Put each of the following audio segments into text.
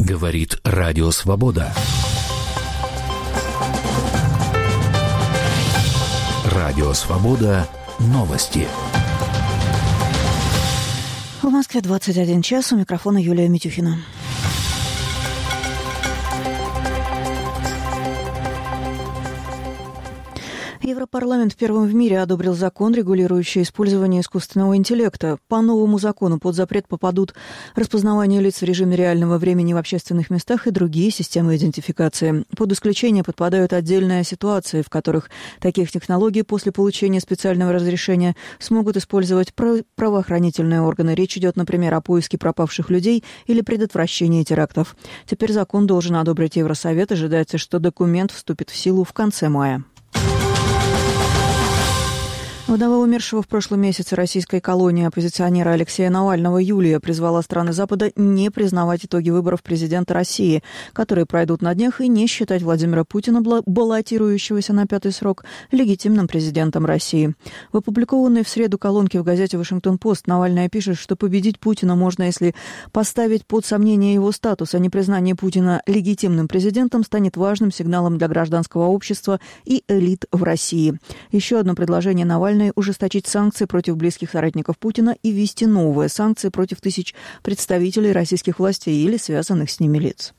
Говорит Радио Свобода. Радио Свобода. Новости. В Москве 21 час. У микрофона Юлия Митюхина. Европарламент первым в мире одобрил закон, регулирующий использование искусственного интеллекта. По новому закону под запрет попадут распознавание лиц в режиме реального времени в общественных местах и другие системы идентификации. Под исключение подпадают отдельные ситуации, в которых таких технологий после получения специального разрешения смогут использовать правоохранительные органы. Речь идет, например, о поиске пропавших людей или предотвращении терактов. Теперь закон должен одобрить Евросовет. Ожидается, что документ вступит в силу в конце мая. Вдова умершего в прошлом месяце российской колонии оппозиционера Алексея Навального Юлия призвала страны Запада не признавать итоги выборов президента России, которые пройдут на днях, и не считать Владимира Путина, баллотирующегося на 5-й срок, легитимным президентом России. В опубликованной в среду колонке в газете «Вашингтон-Пост» Навальная пишет, что победить Путина можно, если поставить под сомнение его статус, а непризнание Путина легитимным президентом станет важным сигналом для гражданского общества и элит в России. Еще одно предложение Навального — ужесточить санкции против близких соратников Путина и ввести новые санкции против тысяч представителей российских властей или связанных с ними лиц.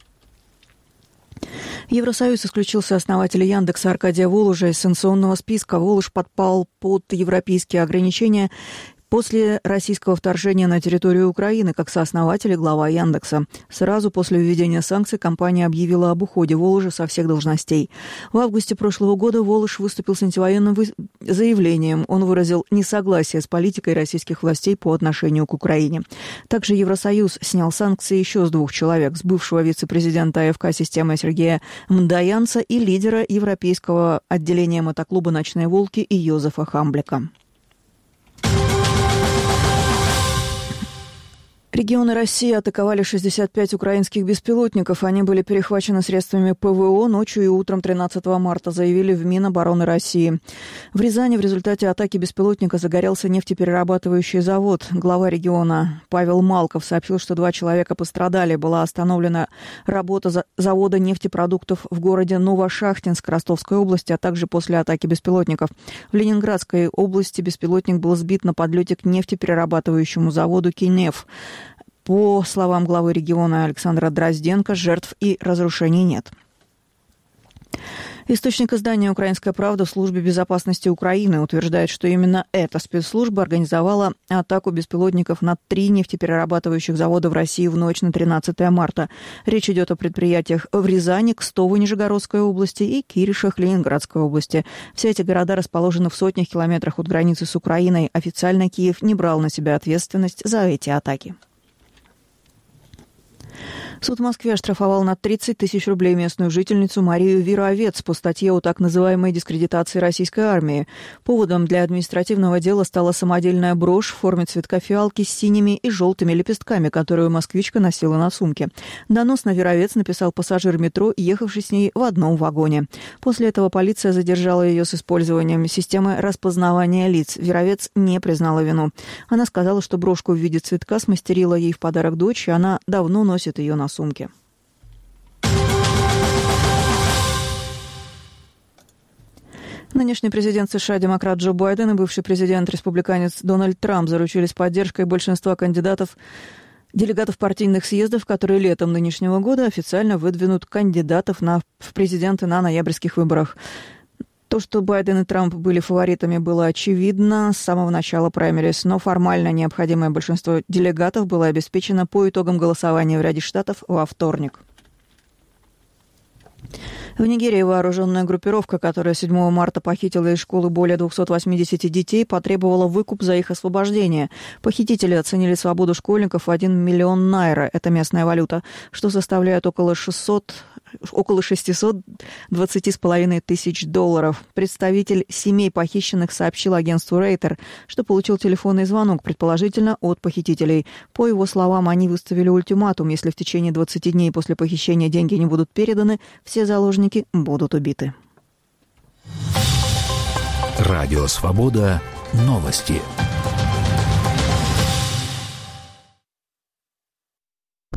Евросоюз исключил сооснователя Яндекса Аркадия Волужа из санкционного списка. Волуж подпал под европейские ограничения после российского вторжения на территорию Украины как сооснователь и глава Яндекса. Сразу после введения санкций компания объявила об уходе Волужа со всех должностей. В августе прошлого года Волуж выступил с антивоенным заявлением. Он выразил несогласие с политикой российских властей по отношению к Украине. Также Евросоюз снял санкции еще с 2 человек: с бывшего вице-президента АФК системы Сергея Мдаянца и лидера европейского отделения мотоклуба «Ночные волки» и Йозефа Хамблика. Регионы России атаковали 65 украинских беспилотников. Они были перехвачены средствами ПВО ночью и утром 13 марта, заявили в Минобороны России. В Рязани в результате атаки беспилотника загорелся нефтеперерабатывающий завод. Глава региона Павел Малков сообщил, что 2 человека пострадали. Была остановлена работа завода нефтепродуктов в городе Новошахтинск Ростовской области, а также после атаки беспилотников. В Ленинградской области беспилотник был сбит на подлете к нефтеперерабатывающему заводу «Кинеф». По словам главы региона Александра Дрозденко, жертв и разрушений нет. Источник издания «Украинская правда» в службе безопасности Украины утверждает, что именно эта спецслужба организовала атаку беспилотников на 3 нефтеперерабатывающих завода в России в ночь на 13 марта. Речь идет о предприятиях в Рязани, Кстово Нижегородской области и Киришах Ленинградской области. Все эти города расположены в сотнях километрах от границы с Украиной. Официально Киев не брал на себя ответственность за эти атаки. Суд в Москве оштрафовал на 30 тысяч рублей местную жительницу Марию Вировец по статье о так называемой дискредитации российской армии. Поводом для административного дела стала самодельная брошь в форме цветка фиалки с синими и желтыми лепестками, которую москвичка носила на сумке. Донос на Вировец написал пассажир метро, ехавший с ней в одном вагоне. После этого полиция задержала ее с использованием системы распознавания лиц. Вировец не признала вину. Она сказала, что брошку в виде цветка смастерила ей в подарок дочь, и она давно носит ее на сумке. Нынешний президент США демократ Джо Байден и бывший президент-республиканец Дональд Трамп заручились поддержкой большинства делегатов партийных съездов, которые летом нынешнего года официально выдвинут кандидатов в президенты на ноябрьских выборах. То, что Байден и Трамп были фаворитами, было очевидно с самого начала праймериз, но формально необходимое большинство делегатов было обеспечено по итогам голосования в ряде штатов во вторник. В Нигерии вооруженная группировка, которая 7 марта похитила из школы более 280 детей, потребовала выкуп за их освобождение. Похитители оценили свободу школьников в 1 миллион найра, это местная валюта, что составляет около 620,5 тысяч долларов. Представитель семей похищенных сообщил агентству Рейтер, что получил телефонный звонок, предположительно, от похитителей. По его словам, они выставили ультиматум: если в течение 20 дней после похищения деньги не будут переданы, все заложники будут убиты. Радио Свобода. Новости.